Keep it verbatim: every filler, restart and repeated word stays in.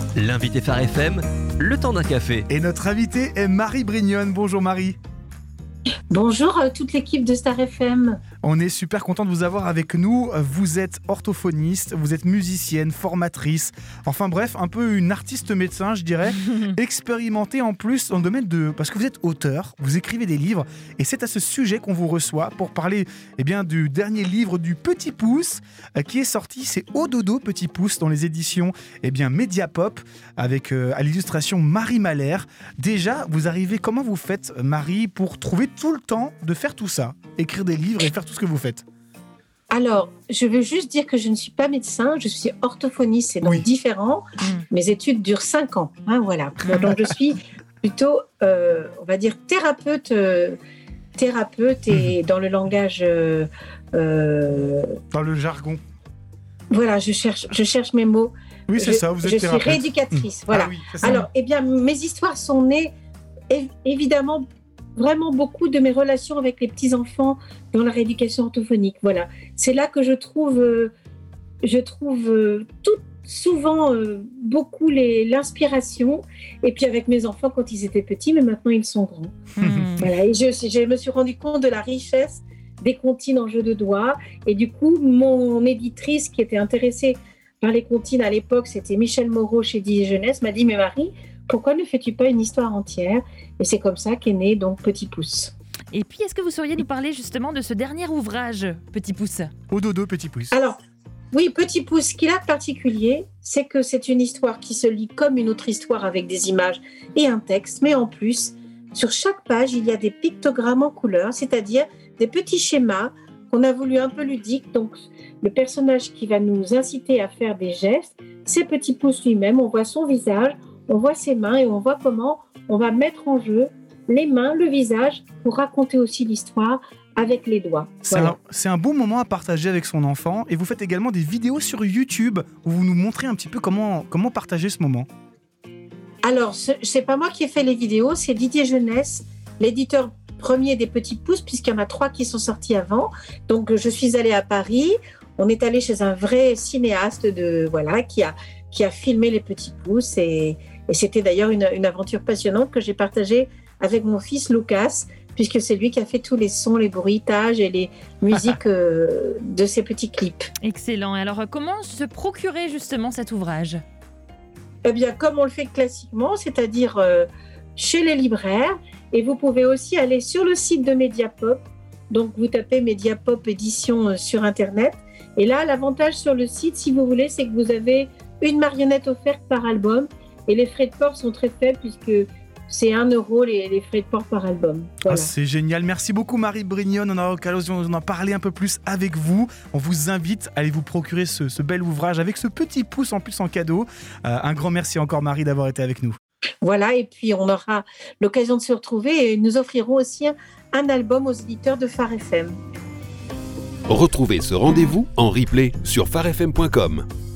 L'invité Phare F M, le temps d'un café. Et notre invitée est Marie Brignone. Bonjour Marie. Bonjour à toute l'équipe de Star F M. On est super content de vous avoir avec nous. Vous êtes orthophoniste, vous êtes musicienne, formatrice, enfin bref, un peu une artiste médecin, je dirais, expérimentée en plus dans le domaine de... Parce que vous êtes auteur, vous écrivez des livres, et c'est à ce sujet qu'on vous reçoit pour parler eh bien, du dernier livre du Petit Pouce euh, qui est sorti, c'est Au dodo Petit Pouce dans les éditions eh bien, Mediapop, avec euh, à l'illustration Marie Mahler. Déjà, vous arrivez, comment vous faites Marie pour trouver tout le temps de faire tout ça, écrire des livres et faire tout ce que vous faites? Alors, je veux juste dire que je ne suis pas médecin, je suis orthophoniste, c'est donc Oui. différent. Mmh. Mes études durent cinq ans, hein, voilà. Donc, je suis plutôt, euh, on va dire, thérapeute, euh, thérapeute et mmh. dans le langage... Euh, euh, dans le jargon. Voilà, je cherche, je cherche mes mots. Oui, c'est je, ça, vous êtes je thérapeute. Je suis rééducatrice, mmh. voilà. Ah oui, Alors, eh bien, mes histoires sont nées, é- évidemment, vraiment beaucoup de mes relations avec les petits-enfants dans la rééducation orthophonique. Voilà. C'est là que je trouve, euh, je trouve euh, tout souvent euh, beaucoup les, l'inspiration. Et puis avec mes enfants quand ils étaient petits, mais maintenant ils sont grands. Mmh. Voilà. Et je, je me suis rendu compte de la richesse des comptines en jeu de doigts. Et du coup, mon éditrice qui était intéressée par les comptines à l'époque, c'était Michel Moreau chez Didier Jeunesse, m'a dit « Mais Marie, pourquoi ne fais-tu pas une histoire entière ?» Et c'est comme ça qu'est né donc Petit Pouce. Et puis, est-ce que vous sauriez nous parler justement de ce dernier ouvrage, Petit Pouce ? Au dodo Petit Pouce. Alors, oui, Petit Pouce, ce qu'il a de particulier, c'est que c'est une histoire qui se lit comme une autre histoire avec des images et un texte, mais en plus, sur chaque page, il y a des pictogrammes en couleur, c'est-à-dire des petits schémas qu'on a voulu un peu ludiques. Donc, le personnage qui va nous inciter à faire des gestes, c'est Petit Pouce lui-même, on voit son visage, on voit ses mains et on voit comment on va mettre en jeu les mains, le visage, pour raconter aussi l'histoire avec les doigts. C'est, voilà. un, c'est un bon moment à partager avec son enfant. Et vous faites également des vidéos sur YouTube où vous nous montrez un petit peu comment, comment partager ce moment. Alors, ce n'est pas moi qui ai fait les vidéos, c'est Didier Jeunesse, l'éditeur premier des Petits Pouces, puisqu'il y en a trois qui sont sortis avant. Donc, je suis allée à Paris. On est allé chez un vrai cinéaste de, voilà, qui a, qui a filmé les Petits Pouces. Et, et c'était d'ailleurs une, une aventure passionnante que j'ai partagée avec mon fils Lucas, puisque c'est lui qui a fait tous les sons, les bruitages et les musiques euh, de ces petits clips. Excellent. Et alors, comment se procurer justement cet ouvrage ? Eh bien, comme on le fait classiquement, c'est-à-dire euh, chez les libraires. Et vous pouvez aussi aller sur le site de Mediapop. Donc, vous tapez Mediapop édition sur Internet. Et là, l'avantage sur le site, si vous voulez, c'est que vous avez une marionnette offerte par album. Et les frais de port sont très faibles puisque c'est un euro les, les frais de port par album. Voilà. Ah, c'est génial. Merci beaucoup Marie Brignone. On aura l'occasion d'en parler un peu plus avec vous. On vous invite à aller vous procurer ce, ce bel ouvrage avec ce petit pouce en plus en cadeau. Euh, un grand merci encore Marie d'avoir été avec nous. Voilà, et puis on aura l'occasion de se retrouver et nous offrirons aussi un, un album aux éditeurs de Phare F M. Retrouvez ce rendez-vous en replay sur phare f m point com.